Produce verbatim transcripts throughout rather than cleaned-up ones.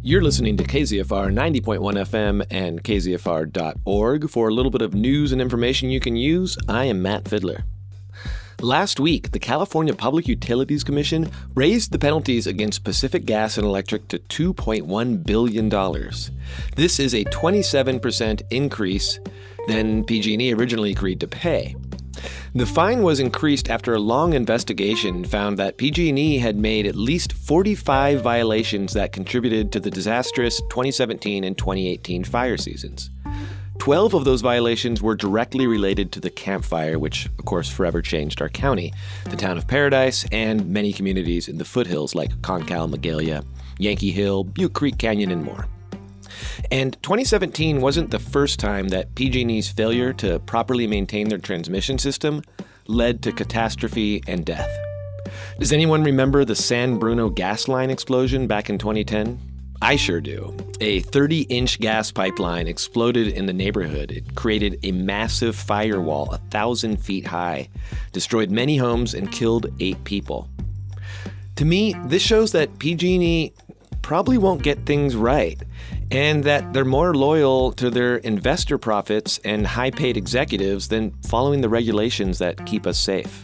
You're listening to K Z F R ninety point one F M and K Z F R dot org. For a little bit of news and information you can use, I am Matt Fidler. Last week, the California Public Utilities Commission raised the penalties against Pacific Gas and Electric to two point one billion dollars. This is a twenty-seven percent increase than P G and E originally agreed to pay. The fine was increased after a long investigation found that P G and E had made at least forty-five violations that contributed to the disastrous twenty seventeen and twenty eighteen fire seasons. Twelve of those violations were directly related to the Camp Fire, which, of course, forever changed our county, the town of Paradise, and many communities in the foothills like Concal, Magalia, Yankee Hill, Butte Creek Canyon, and more. And twenty seventeen wasn't the first time that P G and E's failure to properly maintain their transmission system led to catastrophe and death. Does anyone remember the San Bruno gas line explosion back in twenty ten? I sure do. A thirty-inch gas pipeline exploded in the neighborhood. It created a massive firewall a thousand feet high, destroyed many homes, and killed eight people. To me, this shows that P G and E probably won't get things right, and that they're more loyal to their investor profits and high-paid executives than following the regulations that keep us safe.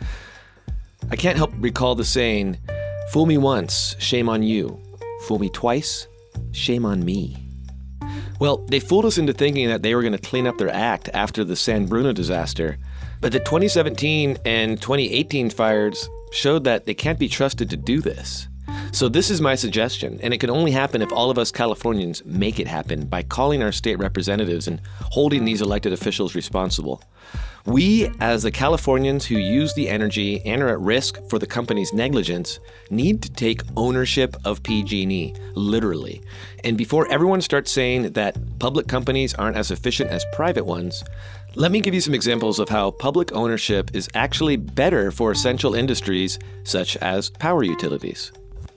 I can't help recall the saying, "Fool me once, shame on you. Fool me twice, shame on me." Well, they fooled us into thinking that they were going to clean up their act after the San Bruno disaster, but the twenty seventeen and twenty eighteen fires showed that they can't be trusted to do this. So this is my suggestion, and it can only happen if all of us Californians make it happen by calling our state representatives and holding these elected officials responsible. We, as the Californians who use the energy and are at risk for the company's negligence, need to take ownership of P G and E, literally. And before everyone starts saying that public companies aren't as efficient as private ones, let me give you some examples of how public ownership is actually better for essential industries such as power utilities.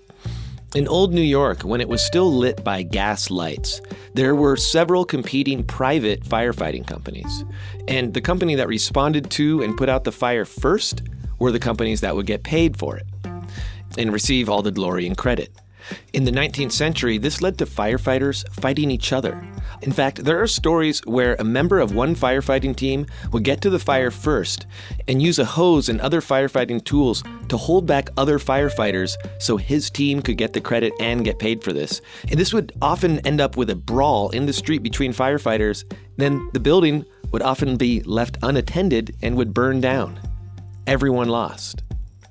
In old New York, when it was still lit by gas lights, there were several competing private firefighting companies. And the company that responded to and put out the fire first were the companies that would get paid for it and receive all the glory and credit. In the nineteenth century, this led to firefighters fighting each other. In fact, there are stories where a member of one firefighting team would get to the fire first and use a hose and other firefighting tools to hold back other firefighters so his team could get the credit and get paid for this. And this would often end up with a brawl in the street between firefighters. Then the building would often be left unattended and would burn down. Everyone lost.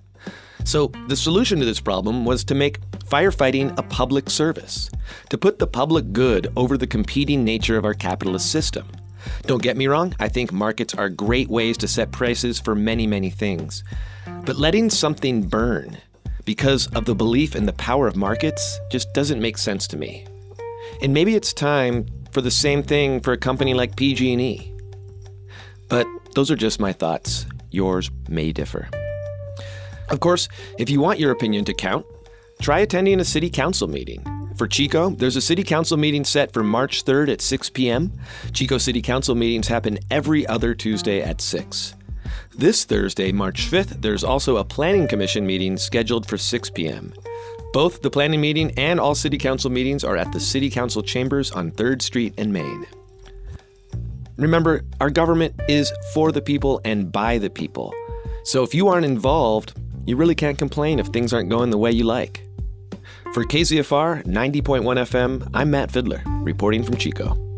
So the solution to this problem was to make firefighting a public service, to put the public good over the competing nature of our capitalist system. Don't get me wrong, I think markets are great ways to set prices for many, many things. But letting something burn because of the belief in the power of markets just doesn't make sense to me. And maybe it's time for the same thing for a company like P G and E. But those are just my thoughts. Yours may differ. Of course, if you want your opinion to count, try attending a city council meeting. For Chico, there's a city council meeting set for March third at six p.m. Chico City Council meetings happen every other Tuesday at six. This Thursday, March fifth, there's also a planning commission meeting scheduled for six p.m. Both the planning meeting and all city council meetings are at the city council chambers on third Street and Main. Remember, our government is for the people and by the people. So if you aren't involved, you really can't complain if things aren't going the way you like. For K Z F R ninety point one F M, I'm Matt Fidler, reporting from Chico.